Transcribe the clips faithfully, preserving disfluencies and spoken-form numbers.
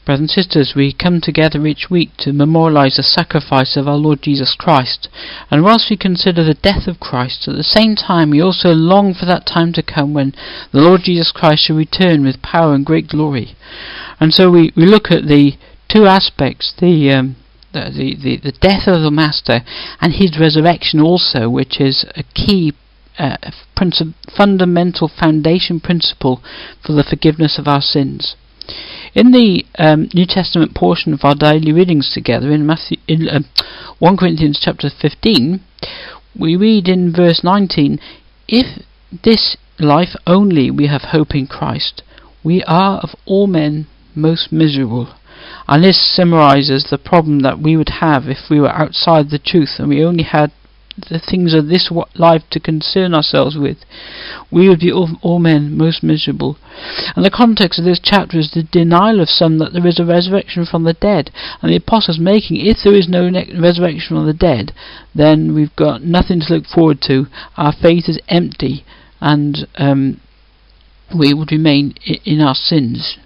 Brothers and sisters, we come together each week to memorialise the sacrifice of our Lord Jesus Christ, and whilst we consider the death of Christ, at the same time we also long for that time to come when the Lord Jesus Christ shall return with power and great glory. And so we, we look at the two aspects, the, um, the, the, the, the death of the Master and his resurrection also, which is a key uh, princip- fundamental foundation principle for the forgiveness of our sins. In the um, New Testament portion of our daily readings together, in Matthew, in uh, First Corinthians chapter fifteen, we read in verse nineteen, "If this life only we have hope in Christ, we are of all men most miserable." And this summarizes the problem that we would have if we were outside the truth and we only had the things of this life to concern ourselves with. We would be all, all men most miserable. And the context of this chapter is the denial of some that there is a resurrection from the dead, and the apostles making, if there is no ne- resurrection from the dead, then we've got nothing to look forward to. Our faith is empty, and um, we would remain I- in our sins.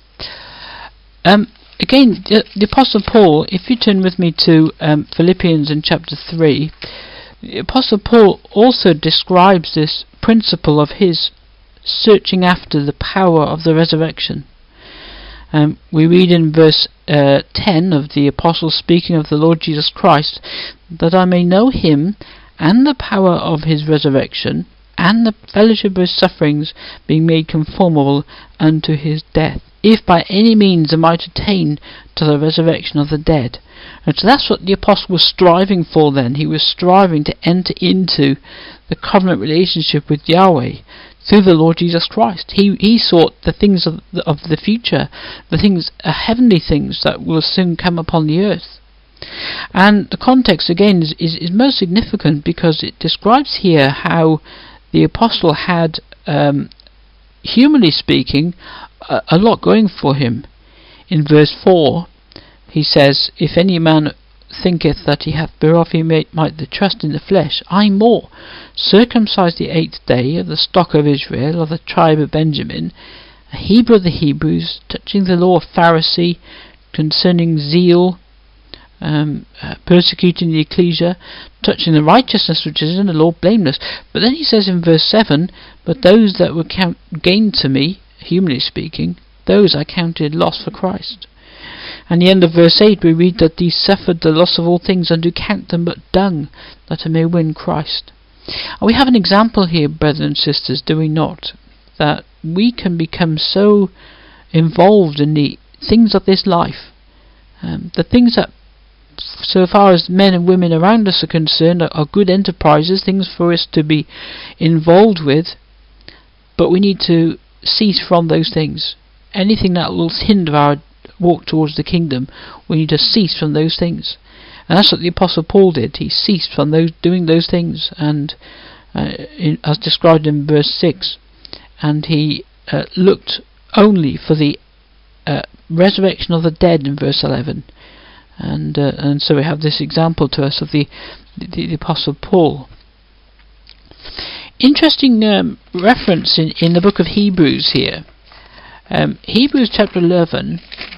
Um, again, the, the Apostle Paul, if you turn with me to um, Philippians in chapter three, the Apostle Paul also describes this principle of his searching after the power of the resurrection. Um, we read in verse uh, ten of the Apostle speaking of the Lord Jesus Christ, "that I may know him and the power of his resurrection and the fellowship of his sufferings, being made conformable unto his death, if by any means I might attain to the resurrection of the dead." And so that's what the apostle was striving for then. He was striving to enter into the covenant relationship with Yahweh through the Lord Jesus Christ. He he sought the things of the, of the future, the things, uh, heavenly things that will soon come upon the earth. And the context again is, is, is most significant because it describes here how the apostle had, um, humanly speaking, a, a lot going for him. In verse four, he says, "If any man thinketh that he hath whereof he may, might the trust in the flesh, I more, circumcised the eighth day, of the stock of Israel, of the tribe of Benjamin, a Hebrew of the Hebrews, touching the law of Pharisee, concerning zeal, um, uh, persecuting the ecclesia, touching the righteousness which is in the law, blameless." But then he says in verse seven, "But those that were count gain to me, humanly speaking, those I counted loss for Christ." And the end of verse eight we read that these suffered the loss of all things and do count them but dung, that I may win Christ. And we have an example here, brothers and sisters, do we not, that we can become so involved in the things of this life, um, the things that, so far as men and women around us are concerned, are, are good enterprises, things for us to be involved with, but we need to cease from those things. Anything that will hinder our walk towards the kingdom, we need to cease from those things. And that's what the Apostle Paul did. He ceased from those doing those things, and uh, in, as described in verse six, and he uh, looked only for the uh, resurrection of the dead in verse eleven. And uh, and so we have this example to us of the the, the Apostle Paul. Interesting um, reference in, in the book of Hebrews here. Um, Hebrews chapter eleven.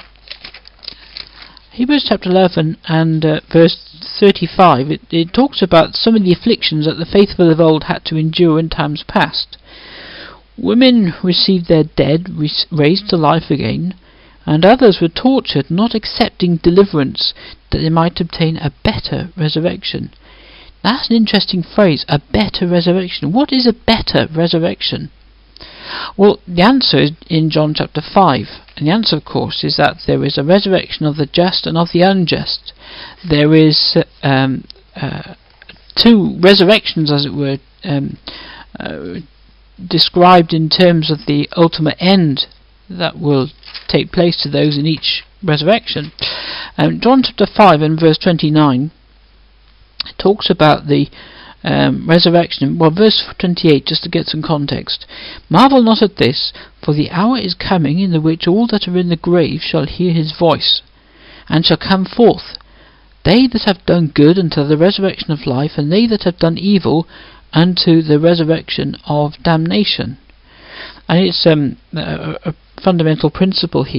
Hebrews chapter eleven and uh, verse thirty-five, it, it talks about some of the afflictions that the faithful of old had to endure in times past. Women received their dead raised to life again, and others were tortured, not accepting deliverance, that they might obtain a better resurrection. That's an interesting phrase, a better resurrection. What is a better resurrection? Well, the answer is in John chapter five, and the answer, of course, is that there is a resurrection of the just and of the unjust. There is um, uh, two resurrections, as it were, um, uh, described in terms of the ultimate end that will take place to those in each resurrection. Um, John chapter five and verse twenty-nine talks about the Um, resurrection. Well, verse twenty-eight, just to get some context. "Marvel not at this, for the hour is coming in the which all that are in the grave shall hear his voice, and shall come forth, they that have done good unto the resurrection of life, and they that have done evil unto the resurrection of damnation." And it's um, a, a fundamental principle here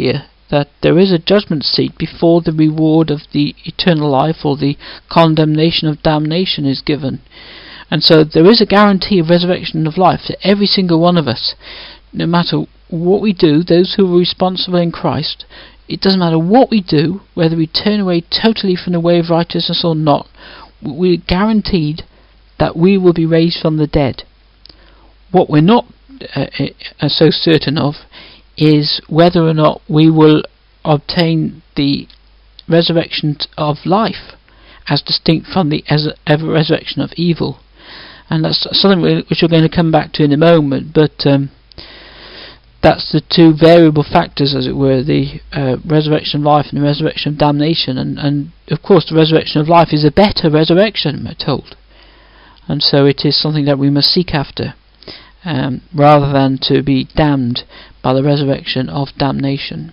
that there is a judgment seat before the reward of the eternal life or the condemnation of damnation is given. And so there is a guarantee of resurrection of life to every single one of us. No matter what we do, those who are responsible in Christ, it doesn't matter what we do, whether we turn away totally from the way of righteousness or not, we're guaranteed that we will be raised from the dead. What we're not uh, uh, so certain of is whether or not we will obtain the resurrection of life as distinct from the ever resurrection of evil. And that's something which we're going to come back to in a moment, but um, that's the two variable factors, as it were, the uh, resurrection of life and the resurrection of damnation. And, and of course the resurrection of life is a better resurrection, we're told, and so it is something that we must seek after, um, rather than to be damned by the resurrection of damnation.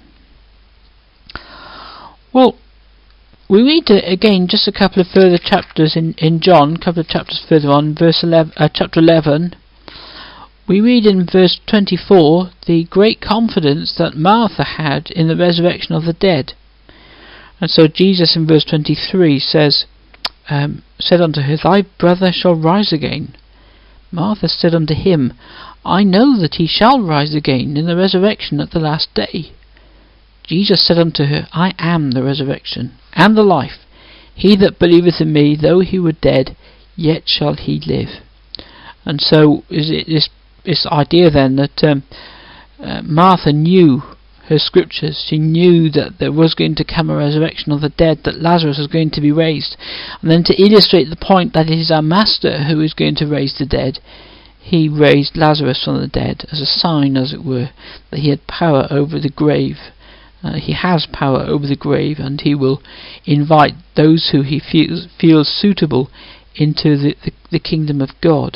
Well, we read uh, again just a couple of further chapters in, in John, a couple of chapters further on, verse eleven, uh, chapter eleven. We read in verse twenty-four the great confidence that Martha had in the resurrection of the dead. And so Jesus in verse twenty-three says, um, said unto her, Thy brother shall rise again. Martha said unto him, I know that he shall rise again in the resurrection at the last day. Jesus said unto her, I am the resurrection and the life. He that believeth in me, though he were dead, yet shall he live. And so is it this this idea then that um, uh, Martha knew her scriptures. She knew that there was going to come a resurrection of the dead, that Lazarus was going to be raised. And then to illustrate the point that it is our Master who is going to raise the dead, he raised Lazarus from the dead as a sign, as it were, that he had power over the grave. Uh, he has power over the grave, and he will invite those who he feels, feels suitable into the, the, the kingdom of God.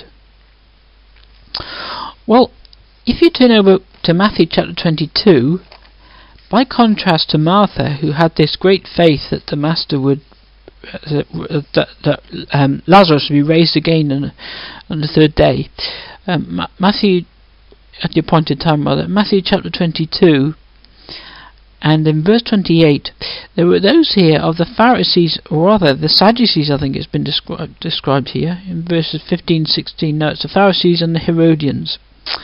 Well, if you turn over to Matthew chapter twenty-two, by contrast to Martha, who had this great faith that the Master would, uh, that, that um, Lazarus would be raised again on, on the third day, um, Ma- Matthew, at the appointed time rather, Matthew chapter twenty-two, and in verse twenty-eight, there were those here of the Pharisees, or rather the Sadducees, I think it's been described described here in verses fifteen, sixteen. No, it's the Pharisees and the Herodians.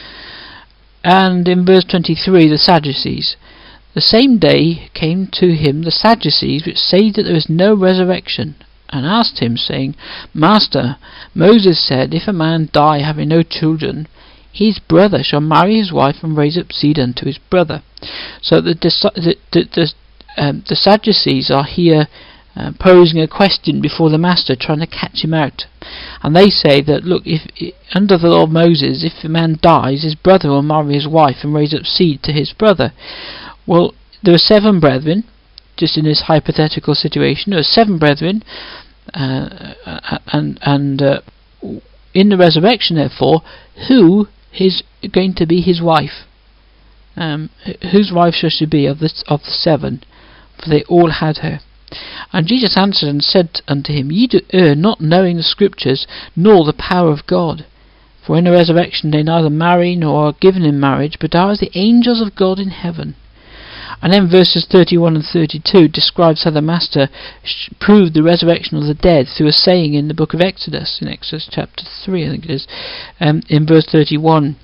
And in verse twenty-three, the Sadducees. The same day came to him the Sadducees, which say that there is no resurrection, and asked him, saying, Master, Moses said, if a man die having no children, his brother shall marry his wife and raise up seed unto his brother. So the the the, the, um, the Sadducees are here uh, posing a question before the Master, trying to catch him out. And they say that, look, if under the law of Moses, if a man dies, his brother will marry his wife and raise up seed to his brother. Well, there were seven brethren, just in this hypothetical situation. There were seven brethren, uh, and and uh, in the resurrection, therefore, who is going to be his wife? Um, whose wife shall she be of the of the seven? For they all had her. And Jesus answered and said unto him, Ye do err, not knowing the Scriptures, nor the power of God. For in the resurrection they neither marry nor are given in marriage, but are as the angels of God in heaven. And then verses thirty-one and thirty-two describes how the Master sh- proved the resurrection of the dead through a saying in the book of Exodus, in Exodus chapter three, I think it is, um, in verse thirty-one.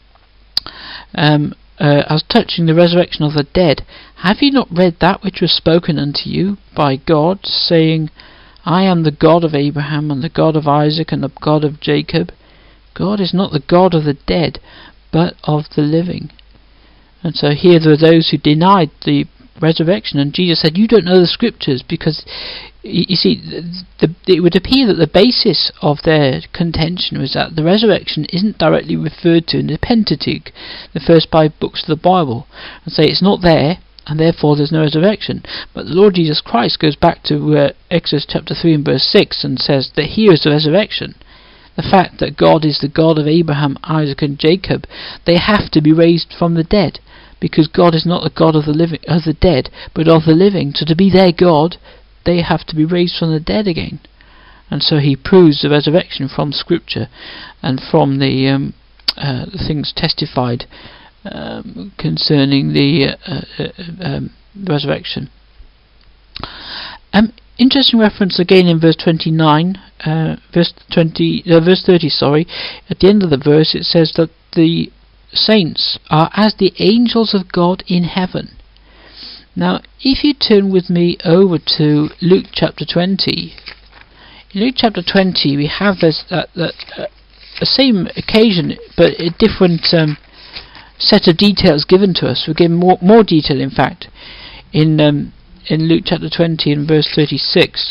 Um, uh, as touching the resurrection of the dead, have ye not read that which was spoken unto you by God, saying, I am the God of Abraham, and the God of Isaac, and the God of Jacob? God is not the God of the dead, but of the living. And so here there were those who denied the resurrection, and Jesus said, you don't know the Scriptures, because you, you see, the, the, it would appear that the basis of their contention was that the resurrection isn't directly referred to in the Pentateuch, the first five books of the Bible, and say it's not there, and therefore there's no resurrection. But the Lord Jesus Christ goes back to uh, Exodus chapter three and verse six and says that here is the resurrection. The fact that God is the God of Abraham, Isaac and Jacob, they have to be raised from the dead, because God is not the God of the living, of the dead, but of the living. So to be their God, they have to be raised from the dead again. And so he proves the resurrection from Scripture and from the, um, uh, the things testified um, concerning the uh, uh, um, the resurrection. Um, interesting reference again in verse twenty-nine, uh, verse twenty, uh, verse thirty. Sorry, at the end of the verse it says that the saints are as the angels of God in heaven. Now, if you turn with me over to Luke chapter twenty, in Luke chapter twenty we have this that that uh, the same occasion, but a different um, set of details given to us. We're given more more detail, in fact, in um, in Luke chapter twenty and verse thirty-six.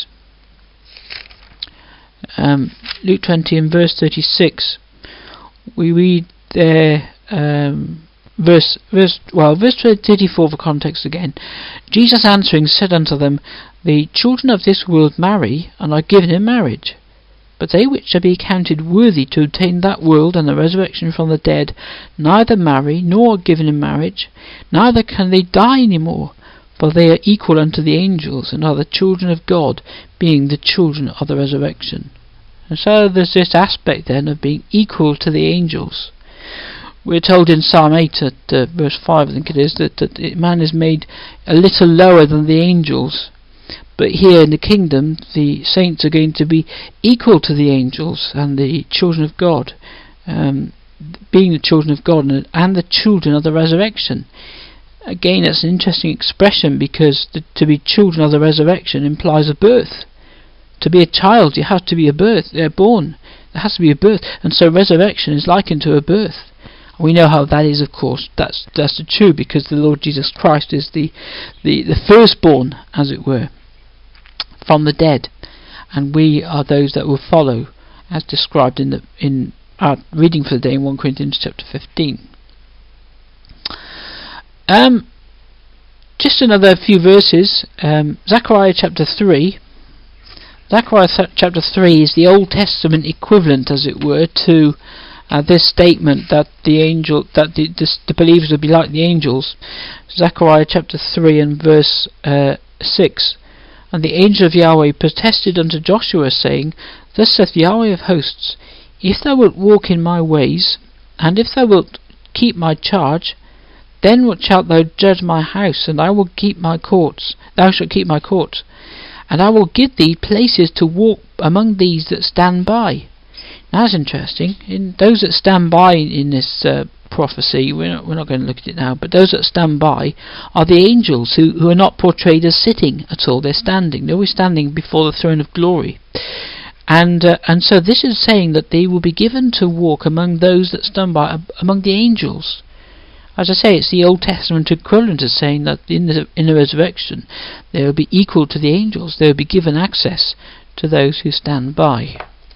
Um, Luke twenty and verse thirty-six, we read there. Um, Verse, verse, well, verse thirty-four for context again. Jesus answering said unto them, The children of this world marry, and are given in marriage. But they which shall be counted worthy to obtain that world and the resurrection from the dead, neither marry, nor are given in marriage, neither can they die any more, for they are equal unto the angels, and are the children of God, being the children of the resurrection. And so there's this aspect then of being equal to the angels. We're told in Psalm eight at uh, verse five, I think it is, that, that man is made a little lower than the angels. But here in the kingdom, the saints are going to be equal to the angels and the children of God, um, being the children of God and, and the children of the resurrection. Again, that's an interesting expression, because the, to be children of the resurrection implies a birth. To be a child, you have to be a birth. They're born. There has to be a birth, and so resurrection is likened to a birth. We know how that is, of course. That's that's true, because the Lord Jesus Christ is the, the, the firstborn, as it were, from the dead, and we are those that will follow, as described in the in our reading for the day in First Corinthians chapter fifteen. Um, just another few verses. Um, Zechariah chapter three. Zechariah th- chapter three is the Old Testament equivalent, as it were, to Uh, this statement that the angel, that the, this, the believers would be like the angels. Zechariah chapter three and verse uh, six. And the angel of Yahweh protested unto Joshua, saying, Thus saith Yahweh of hosts, If thou wilt walk in my ways, and if thou wilt keep my charge, then what shalt thou judge my house, and I will keep my courts. Thou shalt keep my courts, and I will give thee places to walk among these that stand by. Now that's interesting. In those that stand by in this uh, prophecy, we're not, we're not going to look at it now, but those that stand by are the angels, who, who are not portrayed as sitting at all. They're standing. They're always standing before the throne of glory. And uh, and so this is saying that they will be given to walk among those that stand by, uh, among the angels. As I say, it's the Old Testament equivalent of saying that in the, in the resurrection they will be equal to the angels. They will be given access to those who stand by.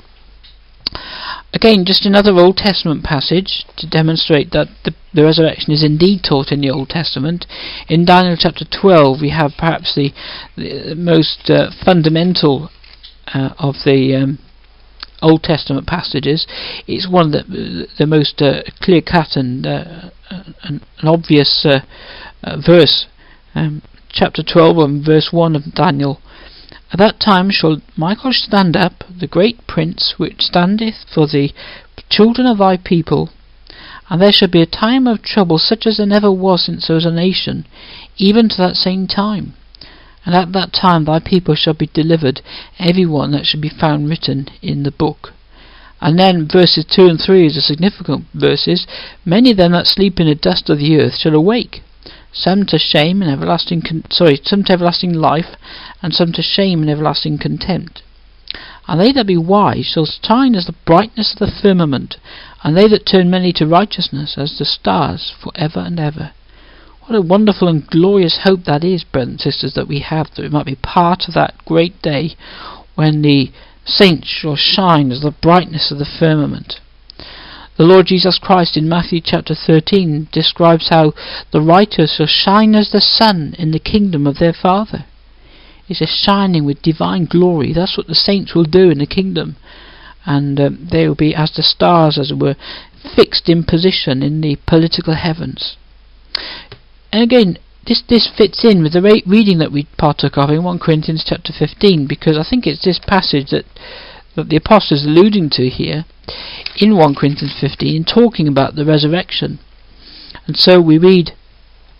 Again, just another Old Testament passage to demonstrate that the, the resurrection is indeed taught in the Old Testament. In Daniel chapter twelve we have perhaps the, the most uh, fundamental uh, of the um, Old Testament passages. It's one of the, the most uh, clear-cut and uh, an, an obvious uh, uh, verse. Um, chapter twelve and verse one of Daniel. At that time shall Michael stand up, the great prince, which standeth for the children of thy people, and there shall be a time of trouble such as there never was since there was a nation, even to that same time. And at that time thy people shall be delivered, every one that shall be found written in the book. And then verses two and three is the significant verses. Many of them that sleep in the dust of the earth shall awake, some to shame and everlasting con- sorry, some to everlasting life, and some to shame and everlasting contempt. And they that be wise shall shine as the brightness of the firmament, and they that turn many to righteousness as the stars for ever and ever. What a wonderful and glorious hope that is, brothers and sisters, that we have, that we might be part of that great day when the saints shall shine as the brightness of the firmament. The Lord Jesus Christ in Matthew chapter thirteen describes how the righteous shall shine as the sun in the kingdom of their Father. It's a shining with divine glory. That's what the saints will do in the kingdom. And um, they will be as the stars, as it were, fixed in position in the political heavens. And again, this this fits in with the re- reading that we partook of in First Corinthians chapter fifteen, because I think it's this passage that that the apostle is alluding to here in First Corinthians fifteen, talking about the resurrection. And so we read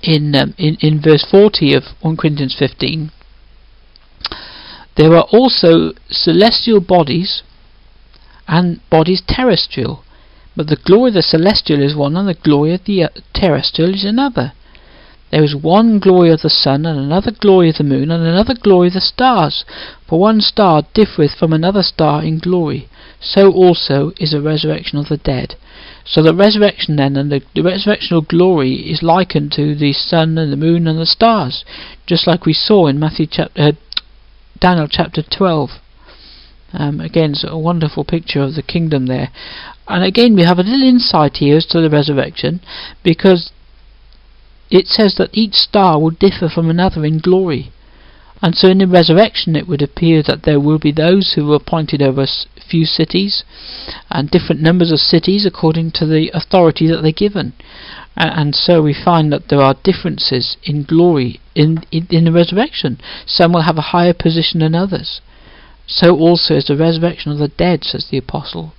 in, um, in in verse forty of First Corinthians fifteen, there are also celestial bodies and bodies terrestrial, but the glory of the celestial is one and the glory of the uh, terrestrial is another. There is one glory of the sun, and another glory of the moon, and another glory of the stars. For one star differeth from another star in glory. So also is the resurrection of the dead. So the resurrection then, and the, the resurrectional glory, is likened to the sun and the moon and the stars, just like we saw in Matthew chapter, uh, Daniel chapter twelve. Um, again, it's a wonderful picture of the kingdom there. And again, we have a little insight here as to the resurrection, because it says that each star will differ from another in glory. And so in the resurrection it would appear that there will be those who are appointed over a few cities, and different numbers of cities according to the authority that they're given. And, and so we find that there are differences in glory in, in, in the resurrection. Some will have a higher position than others. So also is the resurrection of the dead, says the apostle.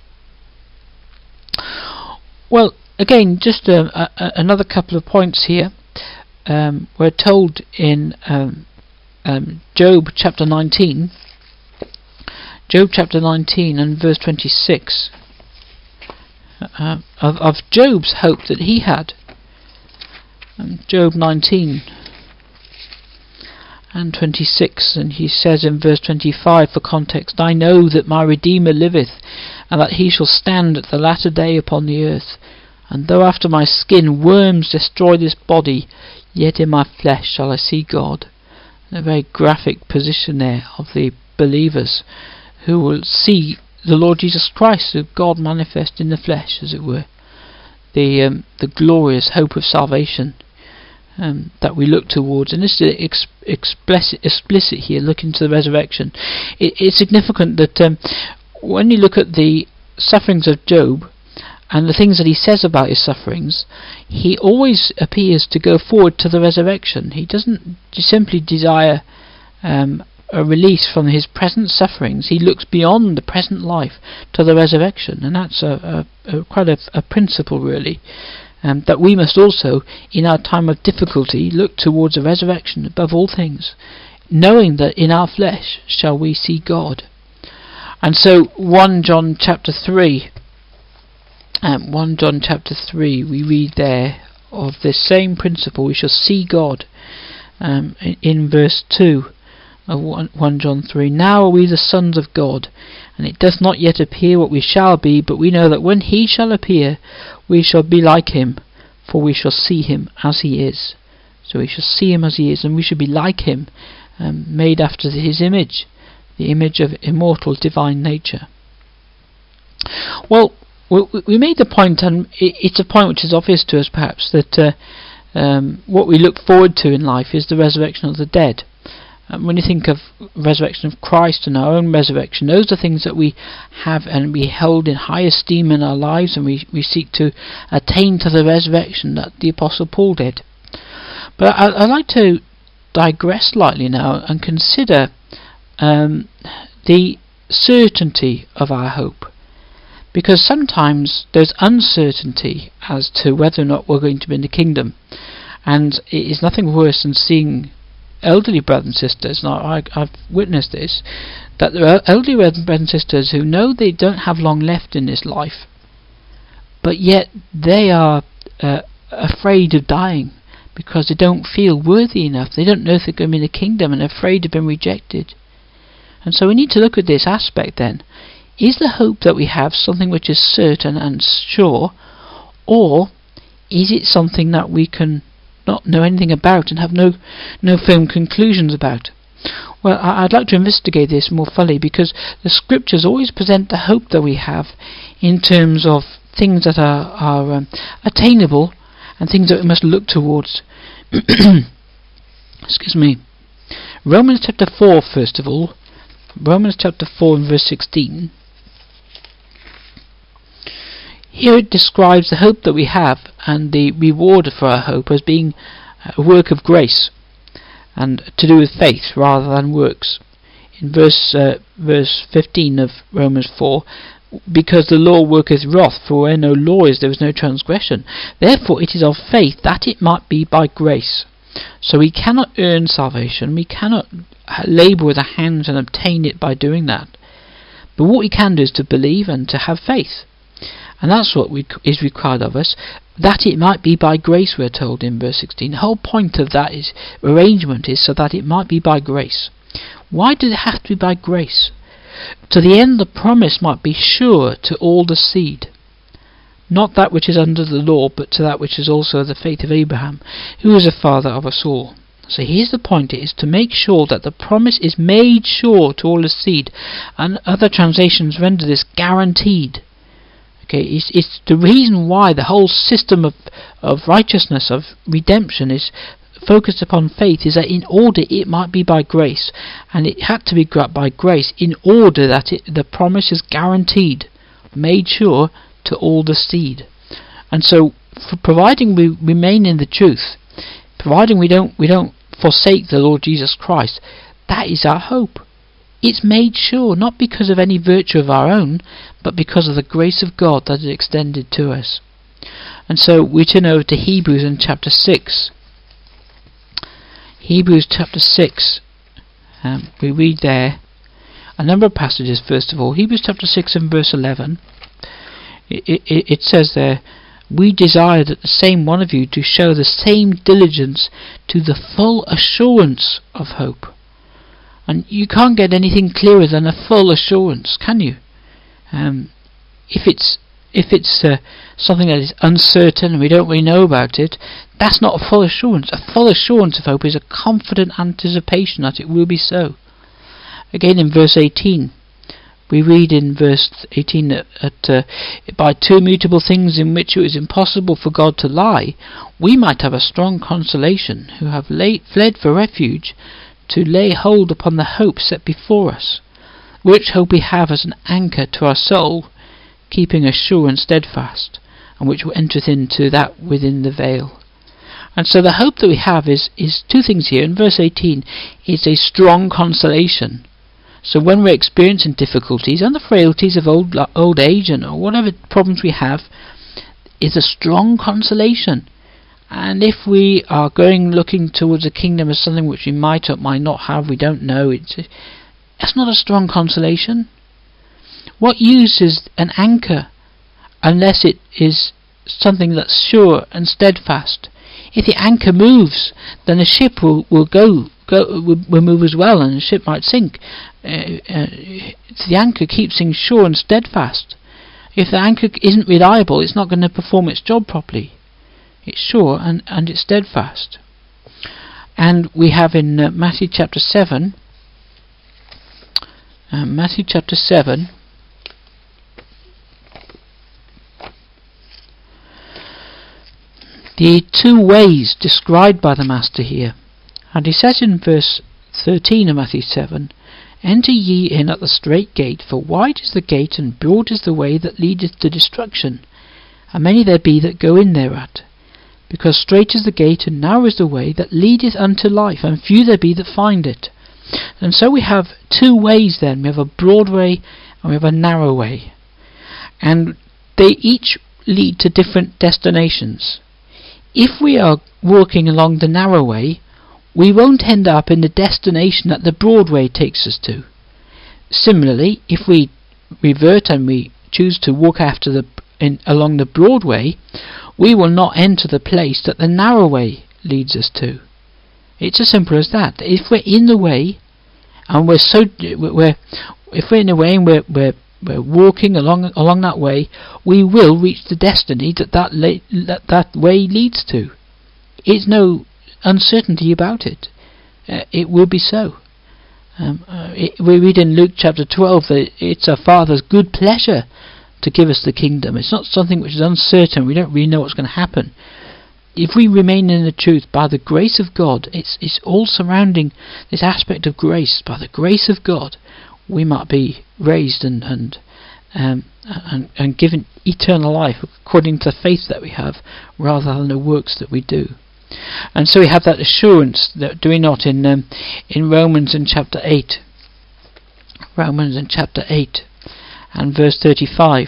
Well, again, just a, a, another couple of points here. Um, we're told in um, um, Job chapter nineteen, Job chapter nineteen and verse twenty-six, uh, of, of Job's hope that he had. Um, Job nineteen and twenty-six, and he says in verse twenty-five, for context, I know that my Redeemer liveth, and that he shall stand at the latter day upon the earth. And though after my skin worms destroy this body, yet in my flesh shall I see God. A very graphic position there of the believers who will see the Lord Jesus Christ, the God manifest in the flesh, as it were. The um, the glorious hope of salvation um, that we look towards. And this is ex explicit, explicit here, looking to the resurrection. It, it's significant that um, when you look at the sufferings of Job, and the things that he says about his sufferings, he always appears to go forward to the resurrection. He doesn't simply desire um, a release from his present sufferings. He looks beyond the present life to the resurrection, and that's a, a, a quite a, a principle, really, um, that we must also, in our time of difficulty, look towards the resurrection above all things, knowing that in our flesh shall we see God. And so First John chapter three, Um, First John chapter three, we read there of this same principle. We shall see God um, in, in verse two of First John three. Now are we the sons of God, and it doth not yet appear what we shall be, but we know that when he shall appear, we shall be like him, for we shall see him as he is. So we shall see him as he is, and we shall be like him, um, made after his image, the image of immortal divine nature. Well, we made the point, and it's a point which is obvious to us perhaps, that uh, um, what we look forward to in life is the resurrection of the dead. Um, when you think of resurrection of Christ and our own resurrection, those are things that we have and we hold in high esteem in our lives, and we, we seek to attain to the resurrection that the Apostle Paul did. But I, I'd like to digress slightly now and consider um, the certainty of our hope. Because sometimes there's uncertainty as to whether or not we're going to be in the kingdom, and it is nothing worse than seeing elderly brothers and sisters, and I, I've witnessed this, that there are elderly brothers and sisters who know they don't have long left in this life, but yet they are uh, afraid of dying because they don't feel worthy enough. They don't know if they're going to be in the kingdom and are afraid of being rejected. And so we need to look at this aspect then. Is the hope that we have something which is certain and sure, or is it something that we can not know anything about and have no no firm conclusions about? Well, I'd like to investigate this more fully, because the scriptures always present the hope that we have in terms of things that are, are um, attainable and things that we must look towards. Excuse me. Romans chapter four, first of all. Romans chapter four and verse sixteen. Here it describes the hope that we have and the reward for our hope as being a work of grace and to do with faith rather than works. In verse uh, verse fifteen of Romans four, because the law worketh wrath, for where no law is, there is no transgression. Therefore it is of faith, that it might be by grace. So we cannot earn salvation, we cannot labour with our hands and obtain it by doing that. But what we can do is to believe and to have faith. And that's what we, is required of us, that it might be by grace, we're told in verse sixteen. The whole point of that is arrangement is so that it might be by grace. Why does it have to be by grace? To the end the promise might be sure to all the seed, not that which is under the law, but to that which is also the faith of Abraham, who is the father of us all. So here's the point, it is to make sure that the promise is made sure to all the seed, and other translations render this guaranteed. Okay, it's, it's the reason why the whole system of, of righteousness, of redemption, is focused upon faith, is that in order it might be by grace, and it had to be by grace in order that it, the promise is guaranteed, made sure to all the seed. And so, for providing we remain in the truth, providing we don't we don't forsake the Lord Jesus Christ, that is our hope. It's made sure, not because of any virtue of our own, but because of the grace of God that is extended to us. And so we turn over to Hebrews in chapter six. Hebrews chapter six, um, we read there a number of passages. First of all, Hebrews chapter six and verse eleven, it, it, it says there, we desire that the same one of you to show the same diligence to the full assurance of hope. And you can't get anything clearer than a full assurance, can you? Um, if it's if it's uh, something that is uncertain and we don't really know about it, that's not a full assurance. A full assurance of hope is a confident anticipation that it will be so. Again in verse eighteen, we read in verse eighteen that, that uh, by two immutable things in which it was impossible for God to lie, we might have a strong consolation, who have laid, fled for refuge, to lay hold upon the hope set before us, which hope we have as an anchor to our soul, keeping us sure and steadfast, and which entereth into that within the veil. And so the hope that we have is, is two things here. In verse eighteen, it's a strong consolation. So when we're experiencing difficulties and the frailties of old old age and or whatever problems we have, is a strong consolation. And if we are going looking towards the kingdom as something which we might or might not have, we don't know, it's, that's not a strong consolation. What use is an anchor unless it is something that's sure and steadfast? If the anchor moves, then the ship will, will go, go will, will move as well, and the ship might sink. Uh, uh, the anchor keeps things sure and steadfast. If the anchor isn't reliable, it's not going to perform its job properly. It's sure and, and it's steadfast. And we have in uh, Matthew chapter seven, uh, Matthew chapter seven, the two ways described by the Master here. And he says in verse thirteen of Matthew seven, enter ye in at the strait gate, for wide is the gate and broad is the way that leadeth to destruction, and many there be that go in thereat. Because strait is the gate and narrow is the way that leadeth unto life, and few there be that find it. And so we have two ways then. We have a broad way and we have a narrow way. And they each lead to different destinations. If we are walking along the narrow way, we won't end up in the destination that the broad way takes us to. Similarly, if we revert and we choose to walk after the in, along the broad way, we will not enter the place that the narrow way leads us to. It's as simple as that. If we're in the way, and we're so we're if we're in the way and we're we're, we're walking along along that way, we will reach the destiny that that, la- that that way leads to. It's no uncertainty about it. Uh, it will be so. Um, uh, it, we read in Luke chapter twelve that it's our Father's good pleasure to give us the kingdom. It's not something which is uncertain. We don't really know what's going to happen. If we remain in the truth by the grace of God, it's it's all surrounding this aspect of grace. By the grace of God, we might be raised and and um, and, and given eternal life according to the faith that we have, rather than the works that we do. And so we have that assurance, that do we not, in um, in Romans in chapter eight. Romans in chapter eight. and verse thirty-five.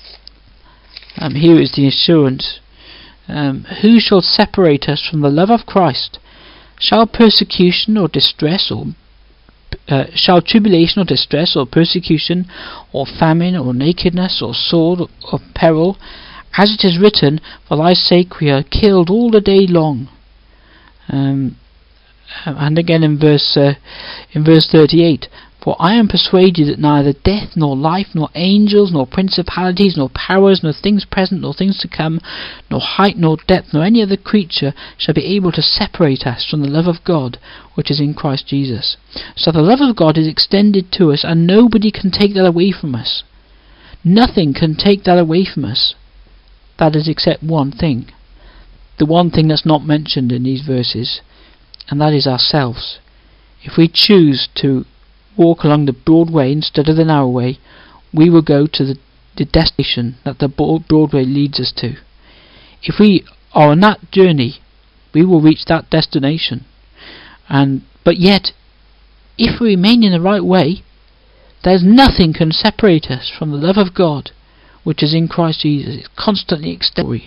Um, here is the assurance. Um, Who shall separate us from the love of Christ? Shall persecution or distress or uh, shall tribulation or distress or persecution or famine or nakedness or sword or peril? As it is written, for thy sake we are killed all the day long. Um, and again in verse uh, in verse thirty-eight. For I am persuaded that neither death, nor life, nor angels, nor principalities, nor powers, nor things present, nor things to come, nor height, nor depth, nor any other creature shall be able to separate us from the love of God, which is in Christ Jesus. So the love of God is extended to us, and nobody can take that away from us. Nothing can take that away from us. That is except one thing. The one thing that's not mentioned in these verses, and that is ourselves. If we choose to walk along the broad way instead of the narrow way, we will go to the, the destination that the broad way leads us to. If we are on that journey, we will reach that destination. And but yet, if we remain in the right way, there's nothing can separate us from the love of God, which is in Christ Jesus. It's constantly extended.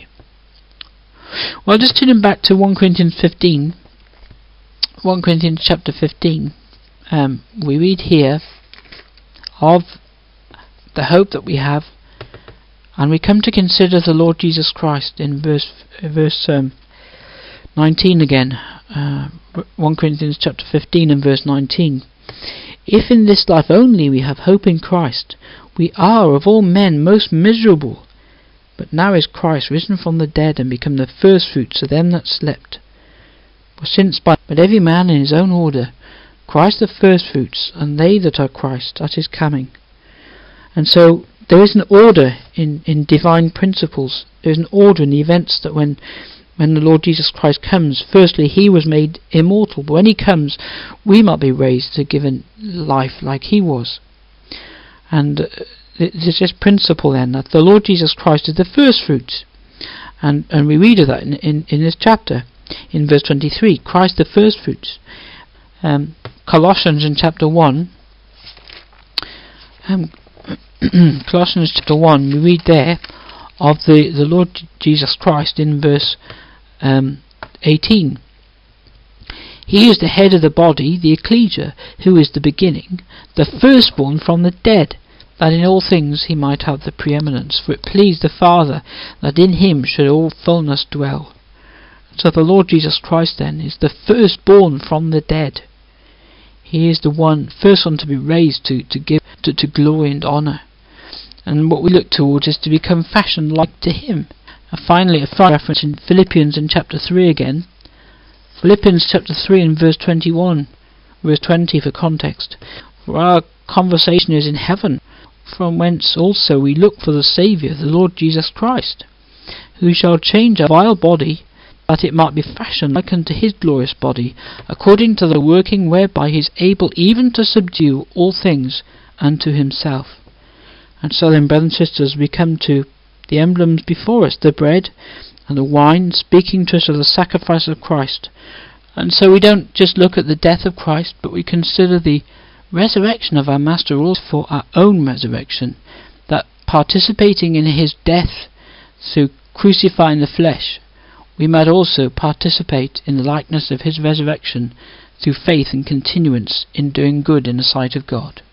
Well, just turning back to First Corinthians fifteen, First Corinthians chapter fifteen. Um, we read here of the hope that we have, and we come to consider the Lord Jesus Christ in verse verse um, nineteen again. Uh, First Corinthians chapter fifteen and verse nineteen. If in this life only we have hope in Christ, we are of all men most miserable. But now is Christ risen from the dead and become the firstfruits of them that slept. For since by but every man in his own order, Christ the firstfruits, and they that are Christ at his coming. And so there is an order in, in divine principles. There is an order in the events that when when the Lord Jesus Christ comes, firstly he was made immortal, but when he comes we might be raised to given life like he was. And uh, there's this principle then that the Lord Jesus Christ is the firstfruits, and, and we read of that in, in, in this chapter in verse twenty-three, Christ the firstfruits. Um, Colossians in chapter one, um, Colossians chapter one, we read there of the, the Lord Jesus Christ in verse um, eighteen. He is the head of the body, the ecclesia, who is the beginning, the firstborn from the dead, that in all things he might have the preeminence. For it pleased the Father that in him should all fullness dwell. So the Lord Jesus Christ then is the firstborn from the dead. He is the one, first one to be raised to, to give to, to glory and honour. And what we look towards is to become fashioned like to him. And finally, a final reference in Philippians in chapter three again. Philippians chapter three and verse twenty-one, verse twenty for context. For our conversation is in heaven, from whence also we look for the Saviour, the Lord Jesus Christ, who shall change our vile body, that it might be fashioned like unto his glorious body, according to the working whereby he is able even to subdue all things unto himself. And so then, brothers and sisters, we come to the emblems before us, the bread and the wine, speaking to us of the sacrifice of Christ. And so we don't just look at the death of Christ, but we consider the resurrection of our Master also for our own resurrection, that participating in his death through crucifying the flesh, we might also participate in the likeness of his resurrection through faith and continuance in doing good in the sight of God.